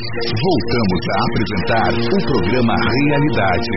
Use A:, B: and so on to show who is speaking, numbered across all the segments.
A: Voltamos a apresentar o programa Realidade.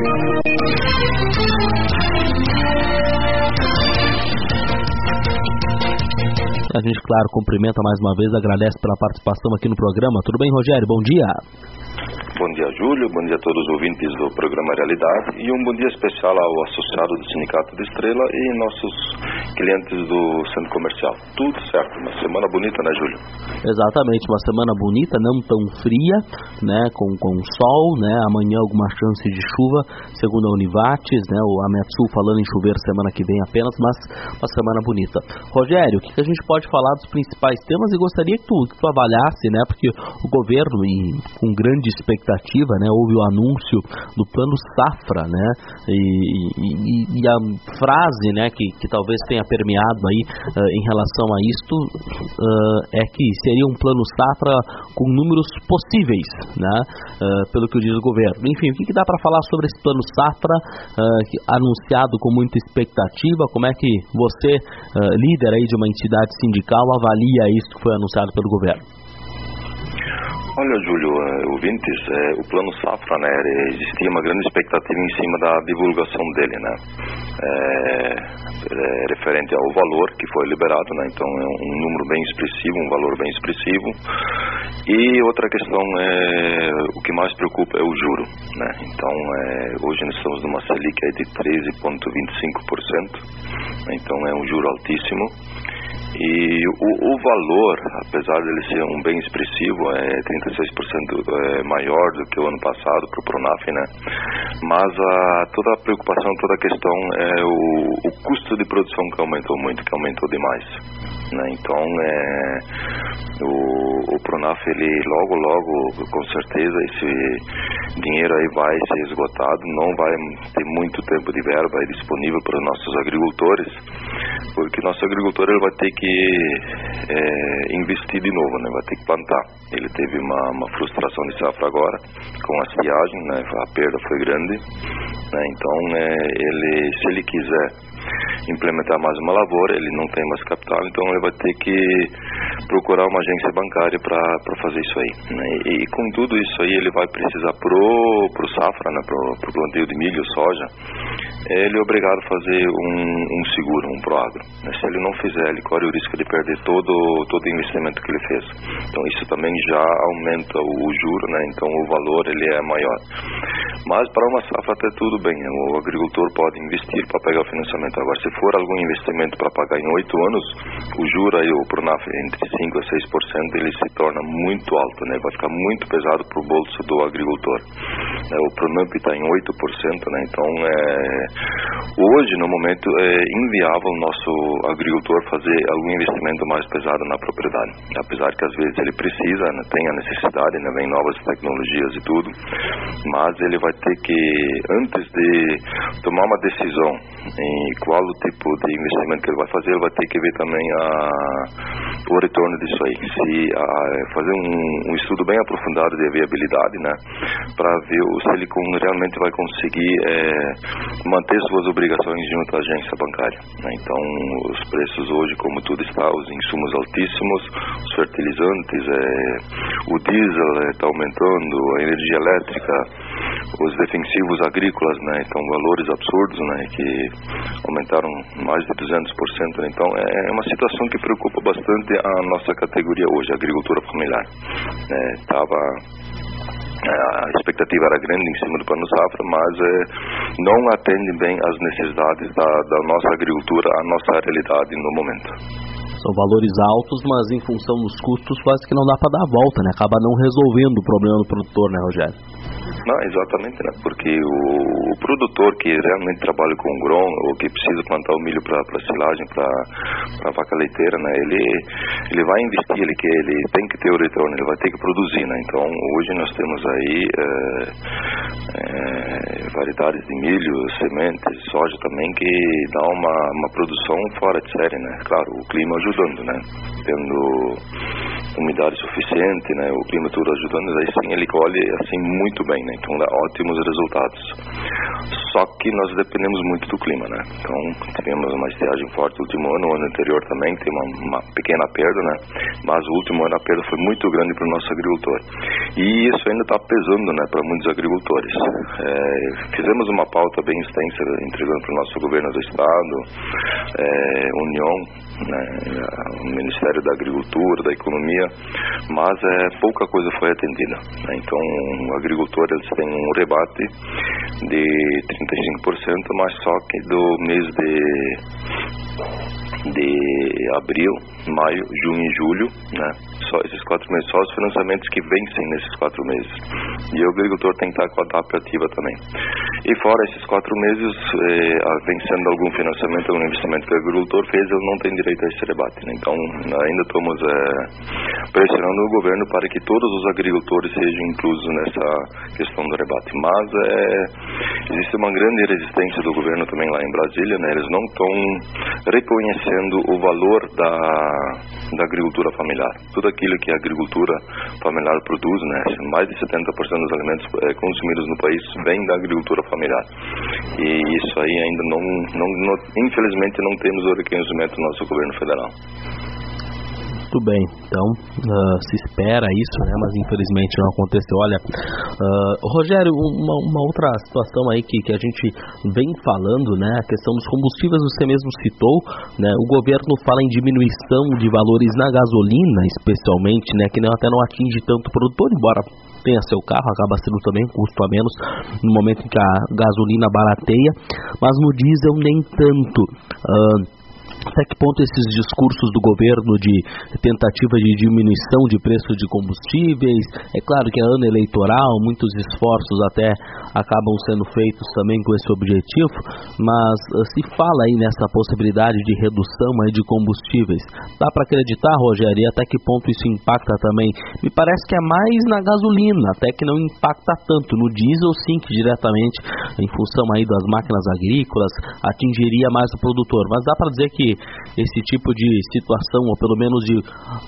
B: A gente, claro, cumprimenta mais uma vez, agradece pela participação aqui no programa. Tudo bem, Rogério? Bom dia.
C: Bom dia, Júlio. Bom dia a todos os ouvintes do programa Realidade. E um bom dia especial ao associado do Sindicato de Estrela e nossos clientes do centro comercial. Tudo certo. Uma semana bonita, né, Júlio?
B: Exatamente. Uma semana bonita, não tão fria, né, com sol, né, amanhã alguma chance de chuva, segundo a Univates, né, o Ametsul falando em chover semana que vem apenas, mas uma semana bonita. Rogério, o que a gente pode falar dos principais temas? E gostaria que tu avaliasse, né, porque o governo, e com grande expectativa, né, houve o anúncio do plano safra, né, e a frase, né, que talvez tenha permeado aí em relação a isto é que seria um plano safra com números possíveis, né, pelo que diz o governo. Enfim, o que dá para falar sobre esse plano safra anunciado com muita expectativa? Como é que você, líder aí de uma entidade sindical, avalia isso que foi anunciado pelo governo?
C: Olha, Júlio, ouvintes, o plano safra, né, existia uma grande expectativa em cima da divulgação dele, né, referente ao valor que foi liberado, né, então é um número bem expressivo, um valor bem expressivo. E outra questão, o que mais preocupa é o juro, né, então hoje nós estamos numa Selic de 13,25%, então é um juro altíssimo. E o valor, apesar de ele ser um bem expressivo, é 36% maior do que o ano passado para o Pronaf, né? Mas toda a preocupação, toda a questão é o custo de produção que aumentou muito, que aumentou demais, né? Então, o Pronaf, ele logo, com certeza, esse dinheiro aí vai ser esgotado, não vai ter muito tempo de verba aí disponível para os nossos agricultores, porque o nosso agricultor ele vai ter que investir de novo, né? Vai ter que plantar. Ele teve uma frustração de safra agora com a estiagem, né? A perda foi grande, né? Então se ele quiser implementar mais uma lavoura, ele não tem mais capital, então ele vai ter que procurar uma agência bancária para fazer isso aí, né? E com tudo isso aí ele vai precisar pro safra, né? Pro plantio de milho, soja, ele é obrigado a fazer um seguro, um proagro, né? Se ele não fizer, ele corre o risco de perder todo o investimento que ele fez. Então isso também já aumenta o juro, né? Então o valor ele é maior. Mas para uma safra até tudo bem, né? O agricultor pode investir para pegar o financiamento. Agora, se for algum investimento para pagar em 8 anos, o juro aí, o Pronaf, entre 5% a 6%, ele se torna muito alto, né? Vai ficar muito pesado para o bolso do agricultor. O Pronamp está em 8%, né? Então, hoje, no momento, é inviável o nosso agricultor fazer algum investimento mais pesado na propriedade. Apesar que, às vezes, ele precisa, né? Tem a necessidade, né? Vem novas tecnologias e tudo, mas ele vai ter que, antes de tomar uma decisão em qual o tipo de investimento que ele vai fazer, ele vai ter que ver também o retorno disso aí. Fazer um estudo bem aprofundado de viabilidade, né, para ver se ele realmente vai conseguir manter suas obrigações junto à agência bancária, né? Então, os preços hoje, como tudo está, os insumos altíssimos, os fertilizantes, o diesel está aumentando, a energia elétrica, os defensivos agrícolas, né, então valores absurdos, né, que aumentaram mais de 200%, né? Então é uma situação que preocupa bastante a nossa categoria hoje, a agricultura familiar. A expectativa era grande em cima do plano safra, mas não atende bem às necessidades da nossa agricultura, à nossa realidade no momento.
B: São valores altos, mas em função dos custos quase que não dá para dar a volta, né? Acaba não resolvendo o problema do produtor, né, Rogério?
C: Não, exatamente, né? Porque o produtor que realmente trabalha com grão ou que precisa plantar o milho para silagem, para vaca leiteira, né? Ele vai investir, ele tem que ter o retorno, ele vai ter que produzir, né? Então, hoje nós temos aí variedades de milho, sementes, soja também, que dá uma produção fora de série, né? Claro, o clima ajudando, né? Tendo umidade suficiente, né? O clima tudo ajudando, aí sim ele colhe assim muito bem, né? Então dá ótimos resultados. Só que nós dependemos muito do clima, né? Então, tivemos uma estiagem forte no último ano, o ano anterior também, tem uma pequena perda, né? Mas o último ano a perda foi muito grande para o nosso agricultor. E isso ainda está pesando, né, para muitos agricultores. Fizemos uma pauta bem extensa, entregando para o nosso governo do Estado, União, né, o Ministério da Agricultura, da Economia, mas pouca coisa foi atendida, né? Então, o agricultor, eles têm um rebate de 35%, mas só que do mês de abril, maio, junho e julho, né? Só esses 4 meses, só os financiamentos que vencem nesses 4 meses. E o agricultor tem que estar com a DAP ativa também. E fora esses 4 meses, vencendo algum financiamento, algum investimento que o agricultor fez, ele não tem direito a esse rebate, né? Então, ainda estamos pressionando o governo para que todos os agricultores sejam inclusos nessa questão do rebate. Mas existe uma grande resistência do governo também lá em Brasília, né? Eles não estão reconhecendo o valor da agricultura familiar. Tudo aquilo que a agricultura familiar produz, né? Mais de 70% dos alimentos consumidos no país vem da agricultura familiar. E isso aí ainda infelizmente não temos o reconhecimento do nosso governo federal.
B: Muito bem, então se espera isso, né, mas infelizmente não aconteceu. Olha, Rogério, uma outra situação aí que a gente vem falando, né, a questão dos combustíveis, você mesmo citou, né, o governo fala em diminuição de valores na gasolina, especialmente, né, que até não atinge tanto o produtor, embora tenha seu carro, acaba sendo também um custo a menos no momento em que a gasolina barateia, mas no diesel nem tanto. Até que ponto esses discursos do governo de tentativa de diminuição de preços de combustíveis, é claro que é ano eleitoral, muitos esforços até acabam sendo feitos também com esse objetivo, mas se fala aí nessa possibilidade de redução aí de combustíveis. Dá para acreditar, Rogério, e até que ponto isso impacta também? Me parece que é mais na gasolina, até que não impacta tanto. No diesel sim, que diretamente, em função aí das máquinas agrícolas, atingiria mais o produtor. Mas dá para dizer que esse tipo de situação, ou pelo menos de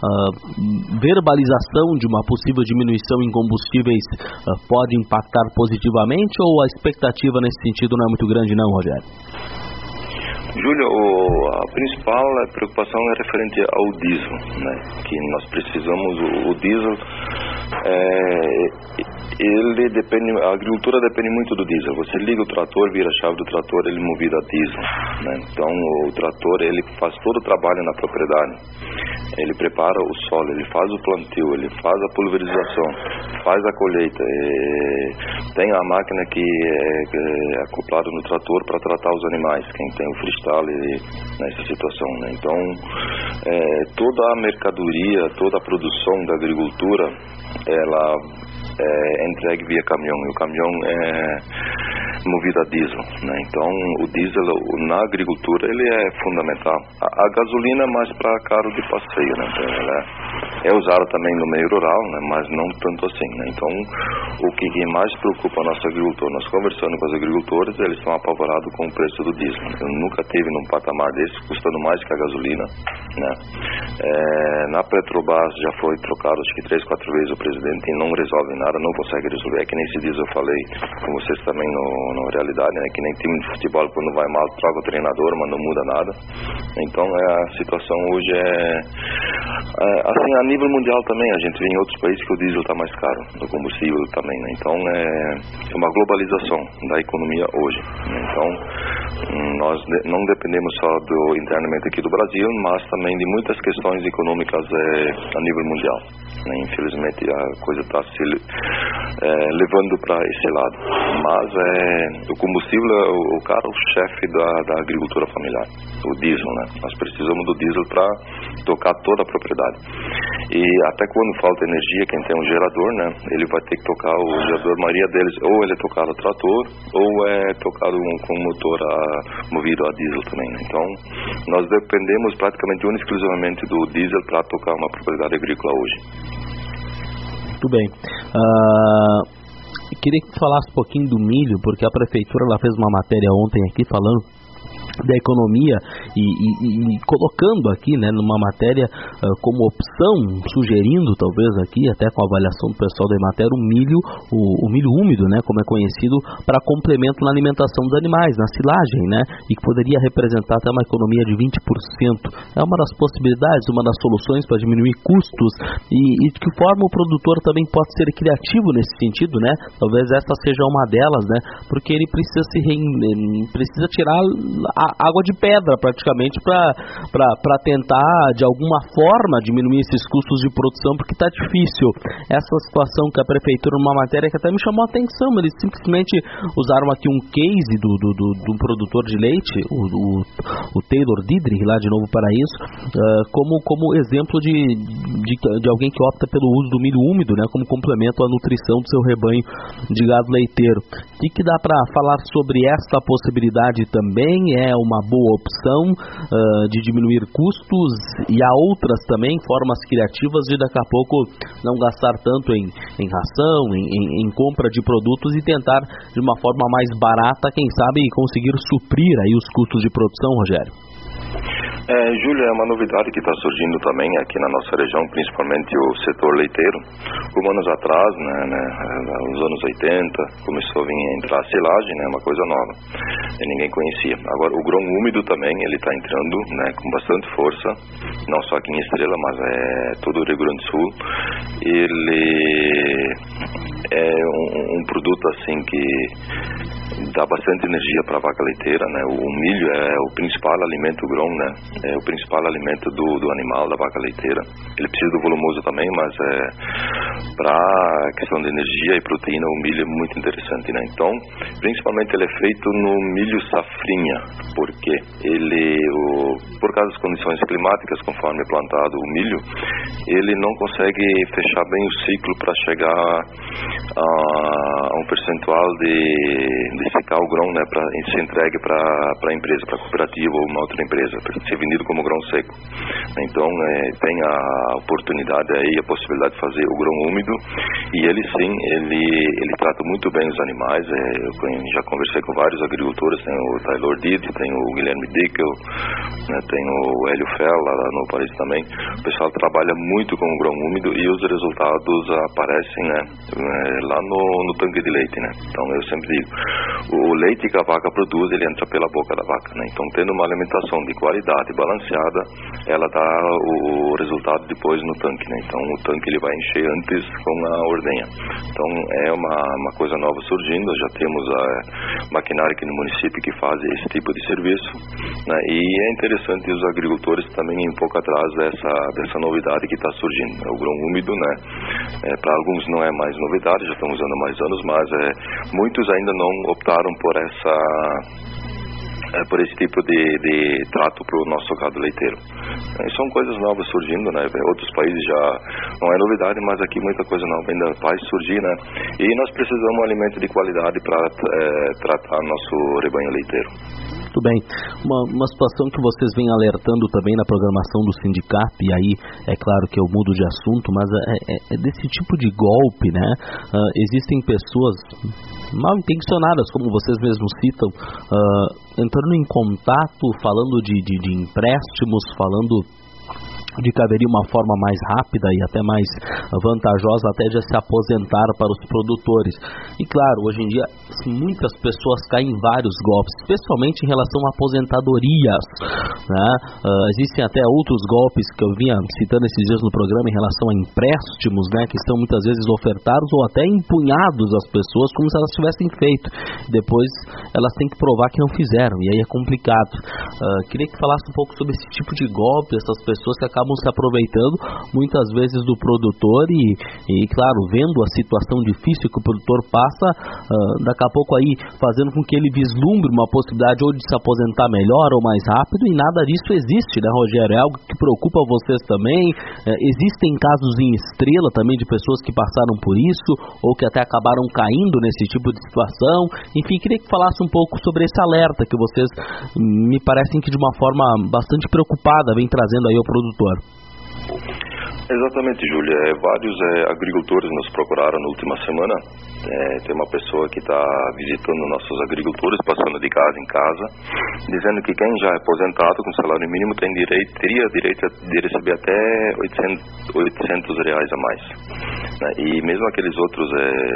B: verbalização de uma possível diminuição em combustíveis, pode impactar positivamente, ou a expectativa nesse sentido não é muito grande não, Rogério?
C: Júlio, a principal preocupação é referente ao diesel, né? Que nós precisamos, o diesel, ele depende, a agricultura depende muito do diesel. Você liga o trator, vira a chave do trator, ele é movido a diesel, né? Então o trator, ele faz todo o trabalho na propriedade, ele prepara o solo, ele faz o plantio, ele faz a pulverização, faz a colheita, tem a máquina que é acoplada no trator para tratar os animais, quem tem o freestyle nessa situação, né? Então toda a mercadoria, toda a produção da agricultura, ela entregue via caminhão, e o caminhão é movido a diesel, né? Então o diesel na agricultura ele é fundamental. A gasolina é mais para carro de passeio, né? Ela é usada também no meio rural, né? Mas não tanto assim, né? Então o que mais preocupa o nosso agricultor, nós conversando com os agricultores, eles estão apavorados com o preço do diesel. Eu nunca teve num patamar desse, custando mais que a gasolina, né? Na Petrobras já foi trocado acho que 3, 4 vezes o presidente e não resolve nada, não consegue resolver. É que nem se diz, eu falei com vocês também na realidade, né? Que nem time de futebol, quando vai mal troca o treinador, mas não muda nada. Então a situação hoje assim, a nível mundial também, a gente vê em outros países que o diesel está mais caro, o combustível também, né? Então é uma globalização da economia hoje, né? Então nós não dependemos só internamente aqui do Brasil, mas também de muitas questões econômicas a nível mundial, né? Infelizmente a coisa está se levando para esse lado, mas o combustível é o carro-chefe da agricultura familiar, o diesel, né? Nós precisamos do diesel para tocar toda a propriedade, e até quando falta energia, quem tem um gerador, né, ele vai ter que tocar o gerador, a maioria deles ou ele é tocado a trator ou é tocado com motor movido a diesel também, né? Então nós dependemos praticamente única e exclusivamente do diesel para tocar uma propriedade agrícola hoje.
B: Muito bem. Queria que falasse um pouquinho do milho, porque a prefeitura ela fez uma matéria ontem aqui falando da economia e colocando aqui, né, numa matéria como opção, sugerindo talvez aqui, até com a avaliação do pessoal da Emater, o milho úmido, né, como é conhecido, para complemento na alimentação dos animais, na silagem, né, e que poderia representar até uma economia de 20%. É uma das possibilidades, uma das soluções para diminuir custos e de que forma o produtor também pode ser criativo nesse sentido, né, talvez essa seja uma delas, né, porque ele precisa tirar água de pedra praticamente para tentar de alguma forma diminuir esses custos de produção, porque está difícil. Essa situação que a prefeitura, numa matéria que até me chamou a atenção, eles simplesmente usaram aqui um case do produtor de leite, o Taylor Didrich, lá de Novo Paraíso, como exemplo de alguém que opta pelo uso do milho úmido, né, como complemento à nutrição do seu rebanho de gado leiteiro. O que dá para falar sobre esta possibilidade também? É uma boa opção de diminuir custos, e há outras também, formas criativas de daqui a pouco não gastar tanto em ração, em compra de produtos e tentar de uma forma mais barata, quem sabe, conseguir suprir aí os custos de produção, Rogério.
C: Júlio, é uma novidade que está surgindo também aqui na nossa região, principalmente o setor leiteiro. Como anos atrás, nos anos 80, começou a entrar a silagem, né, uma coisa nova, e ninguém conhecia. Agora, o grão úmido também, ele está entrando, né, com bastante força, não só aqui em Estrela, mas todo o Rio Grande do Sul. Ele é um produto assim que dá bastante energia para a vaca leiteira, né? O milho é o principal alimento, o grão, né? É o principal alimento do animal, da vaca leiteira. Ele precisa do volumoso também, mas para a questão de energia e proteína, o milho é muito interessante, né? Então, principalmente ele é feito no milho safrinha, porque por causa das condições climáticas, conforme é plantado o milho, ele não consegue fechar bem o ciclo para chegar a um percentual de secar o grão, né, para ser entregue para a empresa, para a cooperativa ou uma outra empresa, para ser vendido como grão seco. Então, tem a oportunidade aí, a possibilidade de fazer o grão úmido, e ele sim, ele trata muito bem os animais. Eu já conversei com vários agricultores, tem o Taylor Didrich, tem o Guilherme Dickel, né, tem o Hélio Fell lá no Paris também. O pessoal trabalha muito com o grão úmido e os resultados aparecem, né, lá no tanque de leite, né. Então eu sempre digo, o leite que a vaca produz, ele entra pela boca da vaca, né. Então, tendo uma alimentação de qualidade balanceada, ela dá o resultado depois no tanque, né. Então o tanque ele vai encher antes com a ordenha. Então é uma coisa nova surgindo. Já temos a maquinária aqui no município que faz esse tipo de serviço, né. E é interessante os agricultores também ir um pouco atrás dessa novidade que está surgindo. O grão úmido, né, para alguns não é mais novidade, já estão usando há mais anos, mas muitos ainda não optaram por esse tipo de trato para o nosso gado leiteiro. São coisas novas surgindo, né? Outros países já não é novidade, mas aqui muita coisa nova ainda vai surgir, né? E nós precisamos de um alimento de qualidade para tratar nosso rebanho leiteiro.
B: Muito bem. Uma situação que vocês vêm alertando também na programação do Sindicap, e aí é claro que eu mudo de assunto, mas é desse tipo de golpe, né? Existem pessoas mal intencionadas, como vocês mesmos citam, entrando em contato, falando de empréstimos, falando de que haveria uma forma mais rápida e até mais vantajosa até de se aposentar para os produtores. E claro, hoje em dia muitas pessoas caem em vários golpes, especialmente em relação a aposentadorias, né? Existem até outros golpes que eu vinha citando esses dias no programa em relação a empréstimos, né, que estão muitas vezes ofertados ou até empunhados às pessoas como se elas tivessem feito. Depois elas têm que provar que não fizeram, e aí é complicado. Queria que falasse um pouco sobre esse tipo de golpe, essas pessoas que acabam se aproveitando muitas vezes do produtor e claro, vendo a situação difícil que o produtor passa, daqui a pouco aí fazendo com que ele vislumbre uma possibilidade ou de se aposentar melhor ou mais rápido, e nada disso existe, né, Rogério? É algo que preocupa vocês também? Existem casos em Estrela também de pessoas que passaram por isso ou que até acabaram caindo nesse tipo de situação? Enfim, queria que falasse um pouco sobre esse alerta que vocês, me parecem que de uma forma bastante preocupada, vem trazendo aí ao produtor.
C: Exatamente, Júlia. Vários agricultores nos procuraram na última semana. Tem uma pessoa que está visitando nossos agricultores, passando de casa em casa, dizendo que quem já é aposentado com salário mínimo teria direito de receber até R$800 a mais, né? E mesmo aqueles outros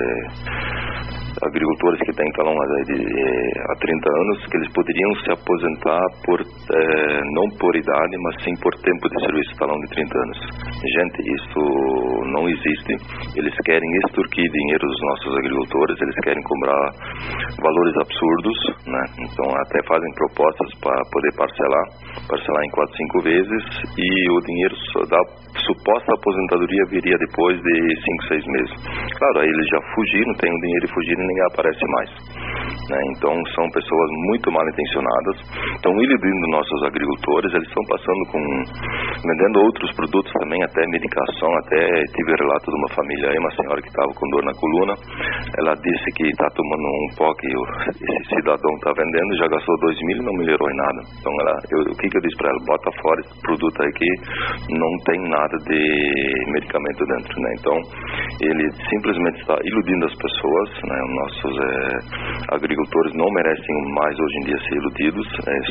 C: agricultores que têm talão há 30 anos, que eles poderiam se aposentar não por idade, mas sim por tempo de serviço, talão de 30 anos. Gente, isso não existe. Eles querem extorquir dinheiro dos nossos agricultores, eles querem cobrar valores absurdos, né? Então até fazem propostas para poder parcelar em 4, 5 vezes, e o dinheiro da suposta aposentadoria viria depois de 5, 6 meses. Claro, aí eles já fugiram, têm o dinheiro e fugiram e ninguém aparece mais, né? Então são pessoas muito mal intencionadas, estão iludindo nossos agricultores. Eles estão vendendo outros produtos também, até medicação. Até tive relato de uma família aí, uma senhora que estava com dor na coluna. Ela disse que está tomando um pó que esse cidadão está vendendo, já gastou 2.000 e não melhorou em nada. Então o que eu disse para ela? Bota fora esse produto aí que não tem nada de medicamento dentro, né? Então ele simplesmente está iludindo as pessoas, né? Nossos agricultores não merecem mais hoje em dia ser iludidos.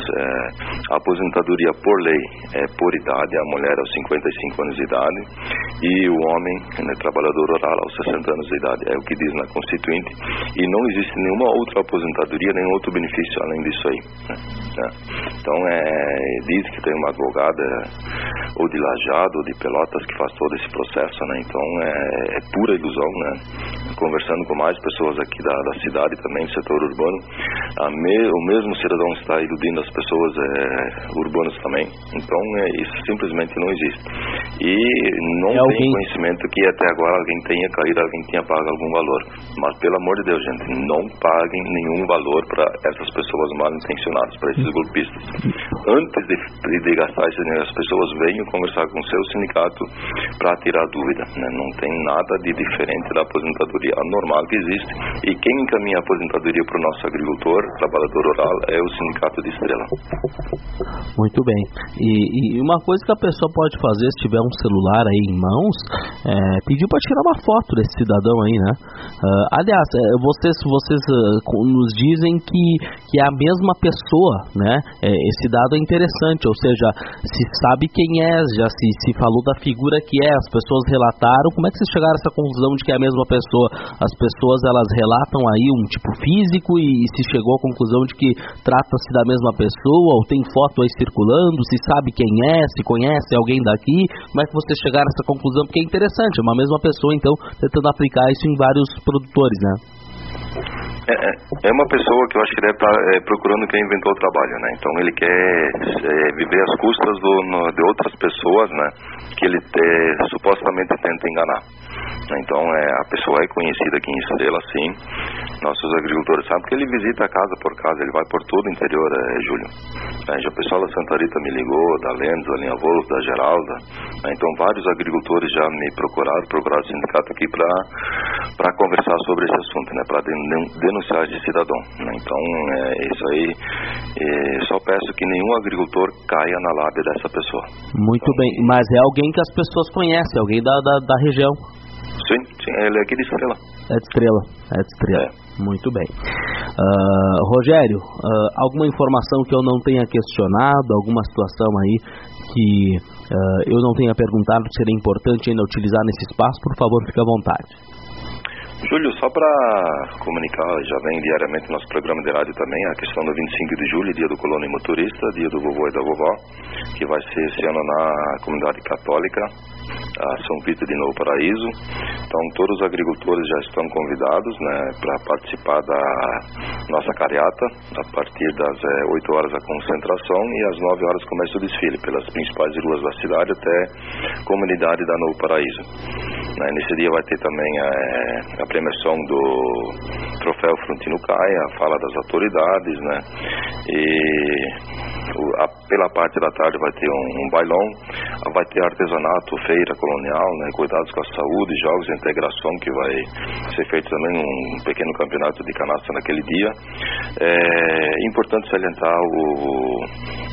C: A aposentadoria por lei é por idade, a mulher aos 55 anos de idade e o homem, né, trabalhador rural, aos 60 anos de idade. É o que diz na Constituinte, e não existe nenhuma outra aposentadoria, nenhum outro benefício além disso aí, né? Então diz que tem uma advogada ou de Lajado ou de Pelotas que faz todo esse processo, né? Então é pura ilusão, né? Conversando com mais pessoas aqui da cidade também, do setor urbano, o mesmo cidadão está iludindo as pessoas urbanas também. Então isso simplesmente não existe. E não tem conhecimento que até agora alguém tenha caído, alguém tenha pago algum valor. Mas pelo amor de Deus, gente, não paguem nenhum valor para essas pessoas mal intencionadas, para esses golpistas. Antes de gastar esse dinheiro, as pessoas venham conversar com o seu sindicato para tirar dúvida, né? Não tem nada de diferente da aposentadoria anormal que existe, e quem encaminha a aposentadoria para o nosso agricultor, trabalhador rural, é o sindicato de Estrela.
B: Muito bem. E uma coisa que a pessoa pode fazer, se tiver um celular aí em mãos, pedir para tirar uma foto desse cidadão aí, né? Aliás, vocês nos dizem que é a mesma pessoa, né? Esse dado é interessante, ou seja, se sabe quem é, já se falou da figura que é, as pessoas relataram. Como é que vocês chegaram a essa conclusão de que é a mesma pessoa? As pessoas, elas relatam aí um tipo físico e se chegou à conclusão de que trata-se da mesma pessoa, ou tem foto aí circulando, se sabe quem é, se conhece alguém daqui? Como é que vocês chegaram a essa conclusão? Porque é interessante, é uma mesma pessoa, então, tentando aplicar isso em vários produtores, né?
C: É uma pessoa que eu acho que deve estar procurando quem inventou o trabalho, né? Então ele quer viver às custas de outras pessoas, né? Que ele supostamente tenta enganar. Então a pessoa é conhecida aqui em Estrela, sim. Nossos agricultores sabem que ele visita casa por casa, ele vai por todo o interior, Júlio. Já o pessoal da Santa Rita me ligou, da Lendes, da Linha Wolf, da Geralda. Então vários agricultores já me procuraram o sindicato aqui para conversar sobre esse assunto, né? Para denunciar esse cidadão, né? Então isso aí, só peço que nenhum agricultor caia na lábia dessa pessoa.
B: Muito bem, mas é alguém que as pessoas conhecem, alguém da região.
C: Sim, ele é aqui de Estrela.
B: É de Estrela. Muito bem. Rogério, alguma informação que eu não tenha questionado, alguma situação aí que eu não tenha perguntado que seria importante ainda utilizar nesse espaço, por favor, fique à vontade.
C: Júlio, só para comunicar, já vem diariamente no nosso programa de rádio também, a questão do 25 de julho, dia do colono e motorista, dia do vovô e da vovó, que vai ser esse ano na comunidade católica, a São Vito de Novo Paraíso. Então todos os agricultores já estão convidados, né, para participar da nossa carreata. A partir das 8 horas a concentração e às 9 horas começa o desfile pelas principais ruas da cidade até a comunidade da Novo Paraíso. Nesse dia vai ter também a premiação do troféu Frontino Caia, a fala das autoridades, né? E pela parte da tarde vai ter um bailão, vai ter artesanato, feira colonial, né? Cuidados com a saúde, jogos de integração, que vai ser feito também um pequeno campeonato de canastra naquele dia. É importante salientar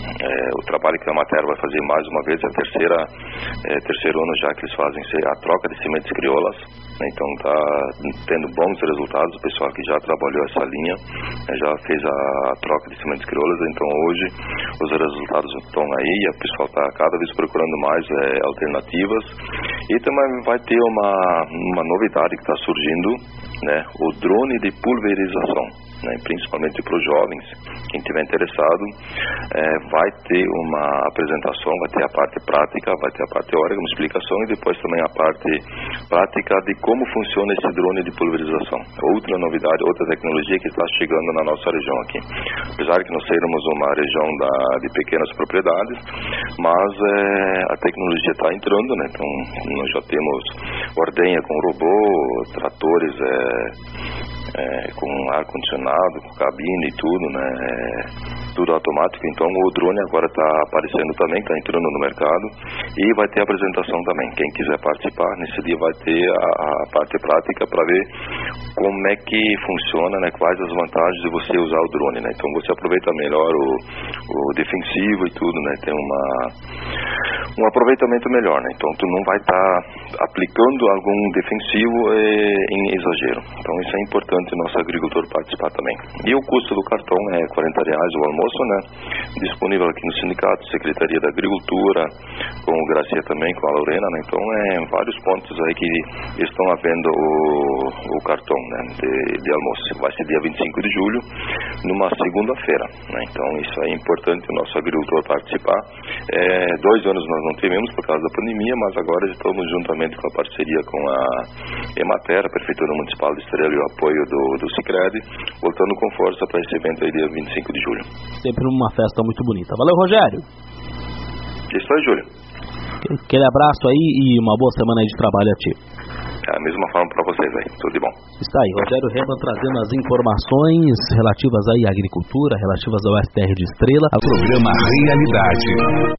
C: o trabalho que a Emater vai fazer mais uma vez, terceiro ano já que eles fazem a troca de sementes crioulas, né? Então está tendo bons resultados. O pessoal que já trabalhou essa linha, né, já fez a troca de sementes crioulas, então hoje os resultados estão aí e o pessoal está cada vez procurando mais alternativas. E também vai ter uma novidade que está surgindo, né, o drone de pulverização, né, principalmente para os jovens. Quem estiver interessado, vai ter uma apresentação, vai ter a parte prática, vai ter a parte teórica, uma explicação, e depois também a parte prática de como funciona esse drone de pulverização. Outra novidade, outra tecnologia que está chegando na nossa região aqui. Apesar que nós sermos uma região de pequenas propriedades, mas a tecnologia está entrando, né? Então nós já temos ordenha com robô, tratores com ar-condicionado, com cabine e tudo, né? Tudo automático. Então o drone agora está aparecendo também, está entrando no mercado, e vai ter apresentação também. Quem quiser participar, nesse dia vai ter a parte prática para ver como é que funciona, né? Quais as vantagens de você usar o drone, né? Então você aproveita melhor o defensivo e tudo, né? Tem um aproveitamento melhor, né? Então tu não vai estar aplicando algum defensivo em exagero. Então isso é importante o nosso agricultor participar também. E o custo do cartão é R$40 o almoço, né? Disponível aqui no sindicato, Secretaria da Agricultura, com o Gracia também, com a Lorena, né? Então vários pontos aí que estão havendo o cartão, né, de almoço. Vai ser dia 25 de julho, numa segunda-feira, né? Então isso é importante o nosso agricultor participar. 2 anos nós não tivemos por causa da pandemia, mas agora estamos juntamente com a parceria com a Emater, a Prefeitura Municipal de Estrela, e o apoio do Sicredi, voltando com força para esse evento aí dia 25 de julho.
B: Sempre uma festa muito bonita. Valeu, Rogério.
C: Isso aí, Júlio.
B: Aquele abraço aí e uma boa semana aí de trabalho a ti.
C: A mesma forma para vocês aí, tudo de bom.
B: Está aí, Rogério Reban trazendo as informações relativas aí à agricultura, relativas ao STR de Estrela.
A: Programa Realidade.